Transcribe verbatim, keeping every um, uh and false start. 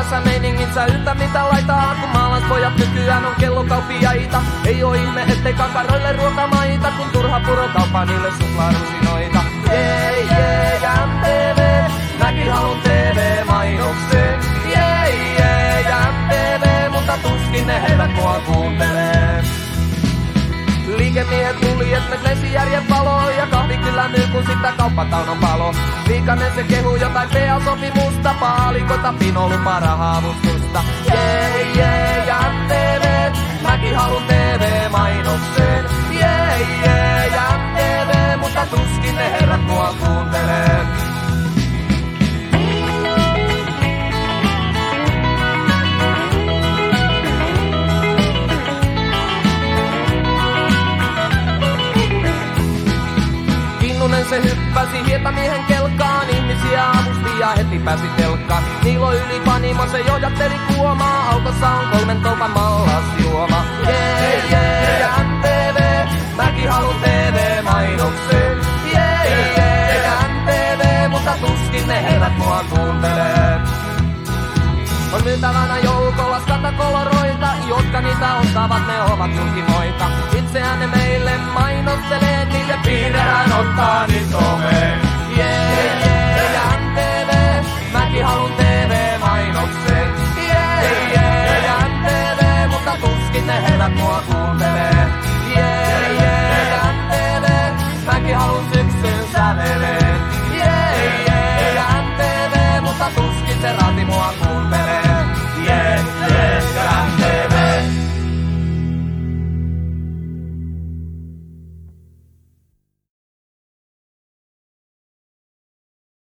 tässä meininginsä yltä mitä laitaa, kun maalaispojat nykyään on kellokauppiaita. Ei oo ihme, ettei kakaroille ruokamaita, kun turha purokauppaa niille suklaarusinoita. Jee, jee, M T V, mäkin haluun T V-mainokseen. Jee, jee, M T V, mutta tuskin ne heidät mua kuuntelee. Liikemiehet tuli, et me lesijärjen valo, ja kahvi kyllä myy, kun sitä kauppataunon palo. Liikanen se kehu jotain P A-sopimusta, paalikoita Pino lupaa raha-avustusta. Jee, jee, M T V, mäkin haluun T V-mainokseen. Jee, jee, M T V, mutta tuskin ne herrat mua kuuntelee. Se hyppäsi hietamiehen kelkaan, ihmisiä avusti ja heti pääsi telkkaan. Niilo yli panimo, se johdatteli kuomaa, autossa on kolmen toupan mallasjuoma. Jee, jee, M T V, mäkin haluun T V-mainokseen. Jee, jee, M T V, mutta tuskin ne herrat mua kuuntelee. On myytävänä joukolla skatakoloroita, jotka niitä ostavat, ne ovat julkimoita. Itseään ne meille mainostelee, niille piirre.